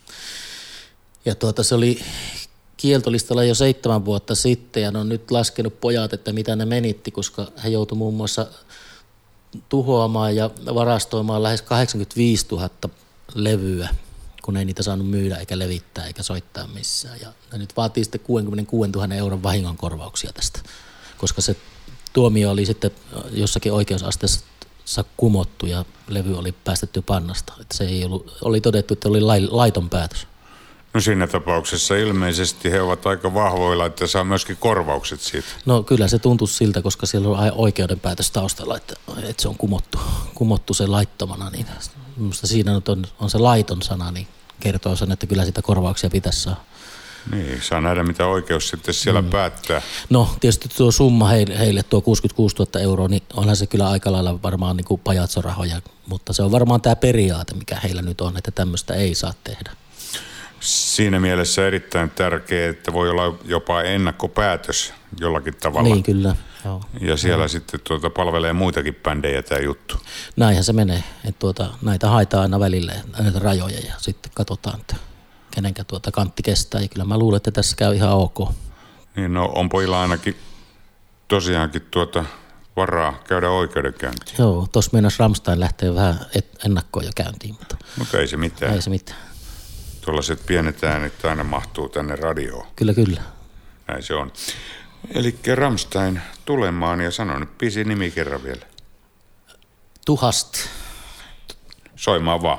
Ja tuota, se oli kieltolistalla jo seitsemän vuotta sitten ja ne on nyt laskenut pojat, että mitä ne menitti, koska he joutuivat muun muassa tuhoamaan ja varastoimaan lähes kahdeksankymmentäviisituhatta levyä, kun ei niitä saanut myydä eikä levittää eikä soittaa missään. Ja ne nyt vaatii sitten kuusikymmentäkuusituhatta euron vahingonkorvauksia tästä, koska se tuomio oli sitten jossakin oikeusasteessa kumottu ja levy oli päästetty pannasta. Että se ei ollut, oli todettu, että oli laiton päätös. No siinä tapauksessa ilmeisesti he ovat aika vahvoilla, että saa myöskin korvaukset siitä. No kyllä se tuntuu siltä, koska siellä on oikeudenpäätös taustalla, että, että se on kumottu, kumottu se laittomana. Niin minusta siinä nyt on, on se laiton sana, niin kertoo sen, että kyllä sitä korvauksia pitäisi saada. Niin, saa nähdä mitä oikeus sitten siellä mm. päättää. No tietysti tuo summa heille, heille tuo kuusikymmentäkuusituhatta euroa, niin onhan se kyllä aika lailla varmaan niin kuin pajatsorahoja, mutta se on varmaan tämä periaate, mikä heillä nyt on, että tämmöistä ei saa tehdä. Siinä mielessä erittäin tärkeää, että voi olla jopa ennakkopäätös jollakin tavalla. Niin kyllä, joo. Ja siellä joo. sitten tuota palvelee muitakin bändejä tämä juttu. Näinhän se menee, että tuota, näitä haetaan aina välillä, näitä rajoja ja sitten katsotaan, että kenenkä tuota kantti kestää. Ja kyllä mä luulen, että tässä käy ihan ok. Niin no on pojilla ainakin tosiaankin tuota varaa käydä oikeudenkäyntiin. Joo, tuossa mennessä Rammstein lähtee vähän ennakkoon jo käyntiin. Mutta, mutta ei se mitään. Ei se mitään. Tuollaiset pienet äänit aina mahtuu tänne radioon. Kyllä, kyllä. Näin se on. Eli Rammstein tulemaan ja sano nyt biisi nimi kerran vielä. Du hast. Soimaan vaan.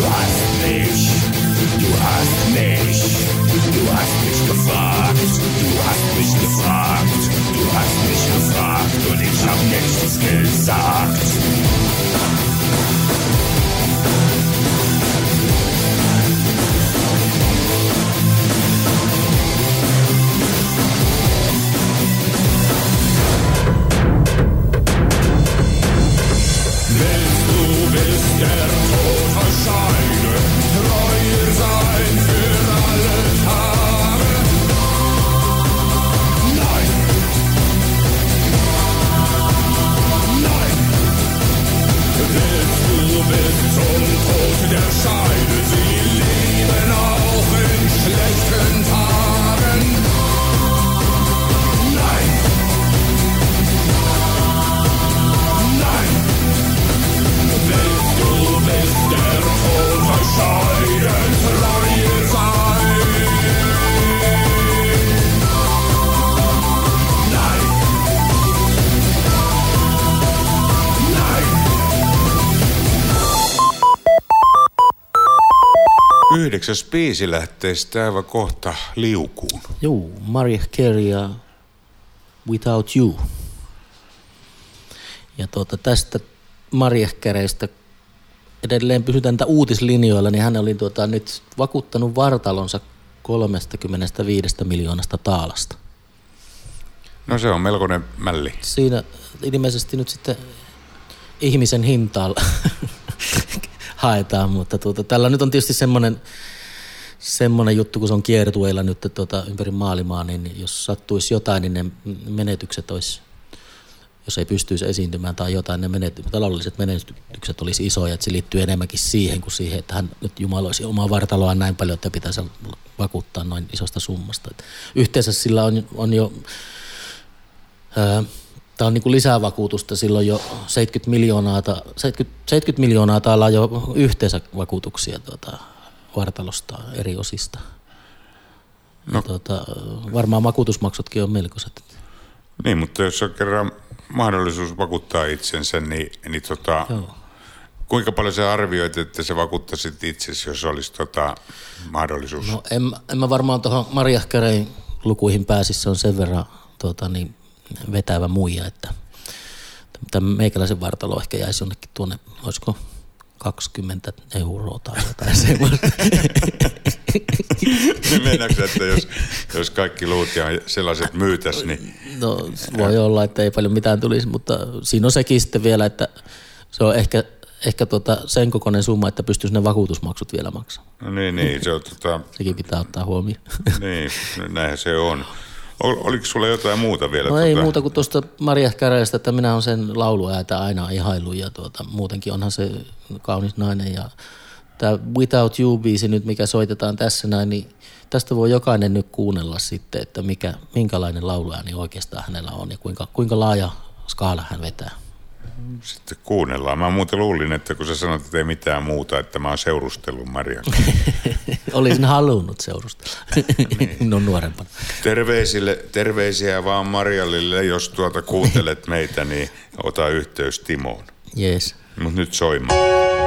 hast mich, du hast mich, du hast mich gefragt, du hast mich gefragt, du hast mich gefragt und ich hab nichts gesagt. Willst du bis der Tod verscheiden, treuer sein für alle Tage? Nein! Nein! Willst du bis zum Tod der Scheide sie lieben, auch in schlechten Tagen? Nein! Nein! Willst du bis der Tod verscheiden, treuer sein? Nein! Nein! Yhdeksäs biisi lähtee sitten aivan kohta liukuun. Juu, Mariah Carey ja Without You. Ja tuota, tästä Mariah Careystä edelleen pysytään tätä uutislinjoilla, niin hän oli tuota, nyt vakuuttanut vartalonsa kolmekymmentäviisi miljoonasta taalasta. No se on melkoinen mälli. Siinä ilmeisesti nyt sitten ihmisen hintaa haetaan, mutta tuota, tällä nyt on tietysti semmoinen, semmoinen juttu, kun se on kiertueilla nyt tuota, ympäri maailmaa, niin jos sattuisi jotain, niin ne menetykset olisi, jos ei pystyisi esiintymään tai jotain, ne menety, taloudelliset menetykset olisi isoja, että se liittyy enemmänkin siihen kuin siihen, että hän nyt jumaloisi omaa vartaloaan näin paljon, että pitäisi vakuuttaa noin isosta summasta. Et yhteensä sillä on, on jo, tämä on niin kuin lisävakuutusta, silloin jo seitsemänkymmentä miljoonaa, seitsemänkymmentä, seitsemänkymmentä miljoonaa täällä on jo yhteensä vakuutuksia tuota, vartalosta eri osista. No. Tuota, varmaan vakuutusmaksutkin on melkoiset. Niin, mutta jos on kerran mahdollisuus vakuuttaa itsensä, niin, niin tota, kuinka paljon sä arvioit, että sä vakuuttaisit itsesi, jos olisi tota mahdollisuus? No en, en mä varmaan tuohon Mariah Careyn lukuihin pääsisi, se on sen verran tuota, niin, vetävä muija, että tämän meikäläisen vartalo ehkä jäisi jonnekin tuonne, olisiko kaksikymmentä euroa tai jotain semmoista. Niin meinaatko, että jos, jos kaikki luut ja sellaiset myytäisi, niin... No voi olla, että ei paljon mitään tulisi, mutta siinä on sekin sitten vielä, että se on ehkä, ehkä tota sen kokoinen summa, että pystyisi ne vakuutusmaksut vielä maksamaan. No niin, niin. Se on, tota... Sekin pitää ottaa huomioon. Niin, näinhän se on. Oliko sulla jotain muuta vielä? No tuota... ei muuta kuin tuosta Mariah Careystä, että minä olen sen lauluäätä aina ihaillut ja tuota, muutenkin onhan se kaunis nainen. Ja tämä Without You-biisi nyt, mikä soitetaan tässä näin, niin tästä voi jokainen nyt kuunnella sitten, että mikä, minkälainen lauluääni oikeastaan hänellä on ja kuinka, kuinka laaja skaala hän vetää. Sitten kuunnellaan. Mä muuten luulin, että kun sä sanot, että ei mitään muuta, että mä oon seurustellut Marian. Olisin halunnut seurustella. Niin. No nuorempana. Terveisille, terveisiä vaan Marjallille, jos tuota kuuntelet meitä, niin ota yhteys Timoon. Jees. Mut nyt soimaan.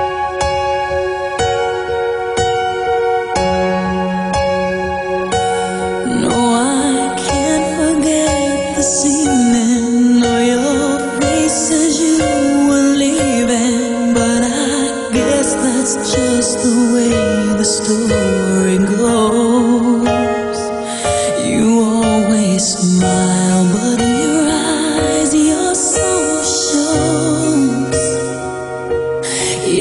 No, I can't forget this evening or your face as you were leaving, but I guess that's just the way the story goes. You always smile, but in your eyes your soul shows.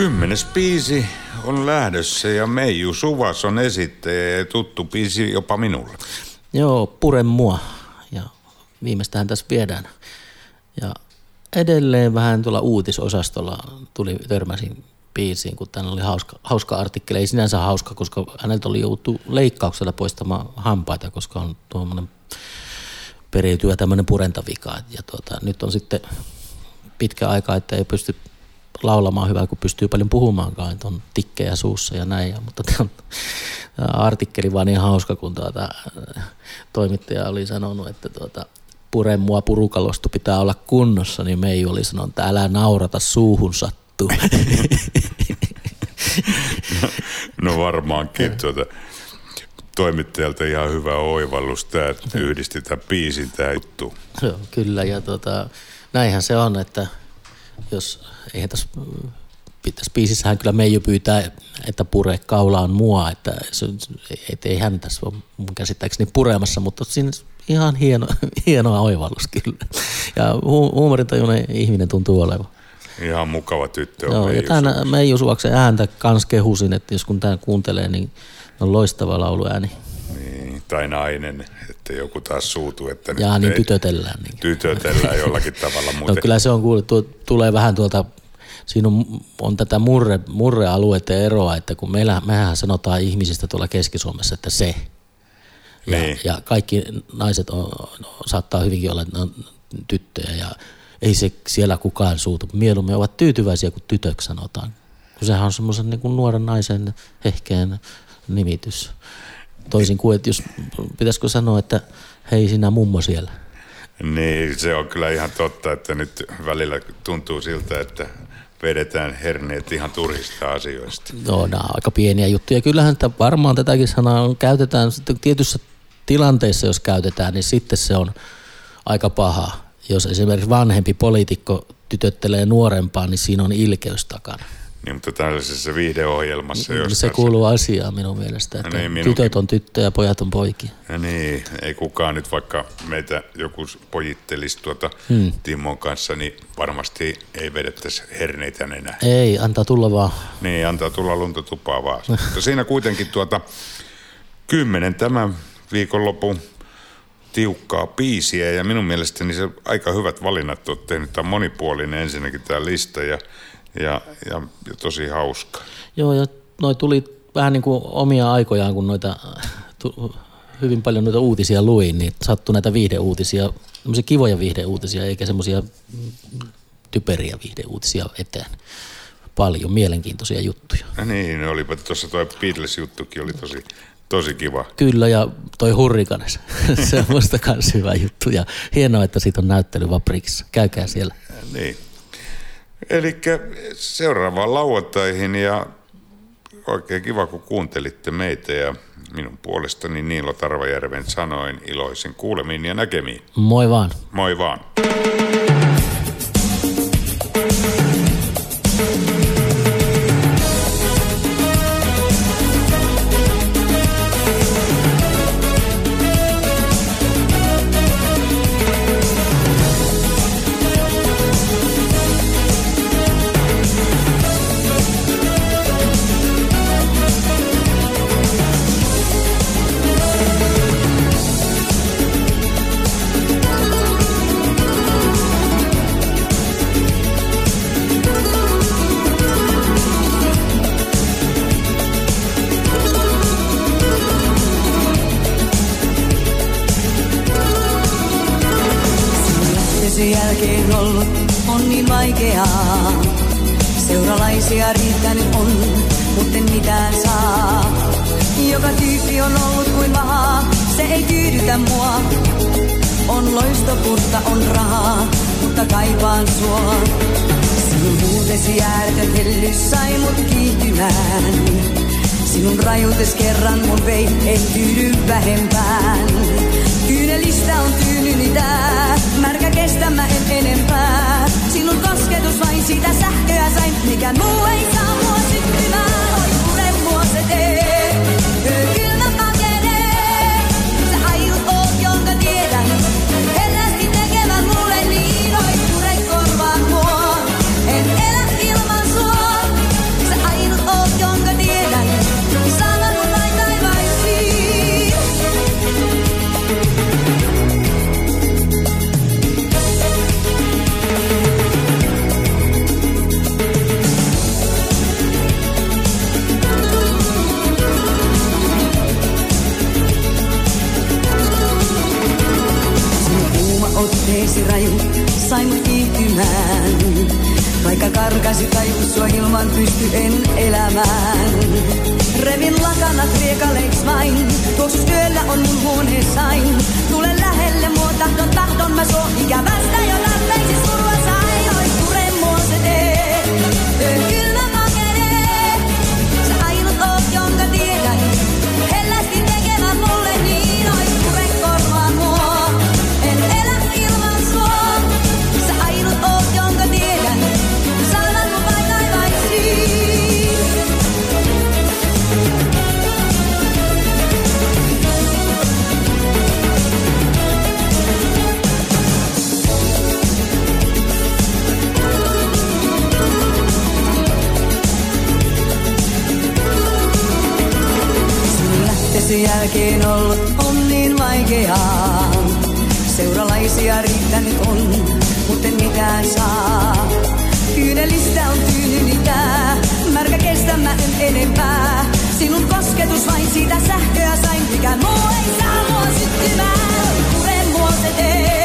Kymmenes biisi on lähdössä ja Meiju Suvas on esittäjä ja tuttu biisi jopa minulle. Joo, Pure mua. Ja viimeistähän tässä viedään. Ja edelleen vähän tuolla uutisosastolla tuli, törmäsin biisiin, kun tänne oli hauska, hauska artikkeli. Ei sinänsä hauska, koska häneltä oli joutu leikkauksella poistamaan hampaita, koska on tuommoinen periytyvä tämmöinen purentavika. Ja tuota, nyt on sitten pitkä aika, että ei pysty laulamaan hyvää, kun pystyy paljon puhumaankaan, että on tikkejä suussa ja näin. Ja, mutta tämä artikkeli vaan niin hauska, kun tuota, toimittaja oli sanonut, että tuota, pure mua purukalostu pitää olla kunnossa, niin Meiju oli sanonut, että älä naurata, suuhun sattuu. No, no varmaankin tuota, toimittajalta ihan hyvä oivallus tämä, että yhdisti tämän biisin tähän juttuun. Joo, kyllä, ja tuota, näinhän se on, että jos eihän tässä, tässä biisissähän kyllä Meiju pyytää, että pure kaula on mua, että se, et ei hän tässä ole mun käsittääkseni puremassa, mutta siinä ihan hieno, hienoa oivallus kyllä. Ja hu- huumorintajuinen ihminen tuntuu olevan. Ihan mukava tyttö on Joo, Meiju ja tämän Meiju Suvaksen ääntä kans kehusin, että jos kun tämän kuuntelee, niin on loistava lauluääni. Niin, tai nainen, että joku taas suutuu, että Jaa, nyt niin ei, tytötellään. Niin. tytötellään jollakin tavalla muuten. No kyllä se on kuullut, tuo, tulee vähän tuolta, siinä on, on tätä murre, murrealueiden eroa, että kun meillä, mehän sanotaan ihmisistä tuolla Keski-Suomessa, että se. Ja, niin. ja kaikki naiset on, no, saattaa hyvinkin olla, että ne on tyttöjä ja ei se siellä kukaan suutu. Mieluummin ovat tyytyväisiä, kun tytöksi sanotaan. Kun sehän on semmoisen niin kuin nuoren naisen hehkeen nimitys. Toisin kuin, että jos pitäisikö sanoa, että hei sinä mummo siellä. Niin, se on kyllä ihan totta, että nyt välillä tuntuu siltä, että vedetään herneet ihan turhista asioista. Joo, nämä on aika pieniä juttuja. Kyllähän että varmaan tätäkin sanaa on, käytetään sitten tietyissä tilanteissa, jos käytetään, niin sitten se on aika paha. Jos esimerkiksi vanhempi poliitikko tytöttelee nuorempaa, niin siinä on ilkeys takana. Niin, mutta tällaisessa viihdeohjelmassa jostain. Se kuuluu asiaan minun mielestä, että niin, tytöt on tyttöjä ja pojat on poikia. Ja niin, ei kukaan nyt vaikka meitä joku pojittelisi tuota hmm. Timmon kanssa, niin varmasti ei vedettäisi herneitä enää. Ei, antaa tulla vaan. Niin, antaa tulla lunta tupaa vaan. Mutta siinä kuitenkin tuota kymmenen tämän viikonlopun tiukkaa biisiä ja minun mielestäni se aika hyvät valinnat on tehnyt. Tämä on monipuolinen ensinnäkin tämä lista ja Ja, ja, ja tosi hauska. Joo, ja noi tuli vähän niin kuin omia aikojaan, kun noita, tu, hyvin paljon noita uutisia luin, niin sattui näitä viihdeuutisia, semmoisia kivoja viihdeuutisia, eikä semmoisia typeriä viihdeuutisia eteen. Paljon mielenkiintoisia juttuja. Ja niin, olipa tuossa tuo Beatles-juttukin oli tosi, tosi kiva. Kyllä, ja toi Hurrikanes, se on musta kans hyvä juttu, ja hienoa, että siitä on näyttely Vaprikissa. Käykää siellä. Ja niin. Elikkä seuraavaan lauantaihin ja oikein kiva, kun kuuntelitte meitä ja minun puolestani Niilo Tarvajärven sanoin iloisin kuulemiin ja näkemiin. Moi vaan. Moi vaan. Jälkeen ollut on niin vaikeaa. Seuralaisia riittänyt on, mutten mitään saa. Joka tyyppi on ollut kuin vahaa, se ei tyydytä mua. On loistopurta, on rahaa, mutta kaipaan sua. Sinun huutesi ääretön hellys sai mut kiihtymään. Sinun rajuutes kerran mun vei, en tyydy vähempään. Kyynelistä on tyynyni tää, märkä kestä mä en enempää. Sinun kosketus vain sitä sähköä sain, mikä muu ei saa mua syttymään. Oi pure mua se tee, kylmä pakenee. Sä aiut oot jonka tiedän, herrästi tekevän mulle niin. Oi pure korvaa mua, en elä ilman sua. raju, sai mut kiihtymään. Vaikka karkasi tajus sua ilman pysty en elämään. Revin lakanat riekaleiks vain, tuoksus työllä on mun huoneessain. Tule lähelle mua, tahdon tahdon mä soo ikävästä jo tarpeeksi surua sain. Ois pure mua se tee, työn kylmä pakenee. Sä ainut oot jonka tiedän, hellästi tekemään mulle niin. Ois pure korvaa mua, en elä ilman sua. Sä ainut oot jonka tiedän, saatat mun vain taivaisiin. Sen jälkeen ollut on niin vaikeaa. Seuralaisia riittänyt on, mut en mitään saa. Kyynelistä on tyyny itää, märkä kestä mä en enempää. Sinun kosketus vain siitä sähköä sain, mikä muu ei saa mua syttymään. Pure mua se tee.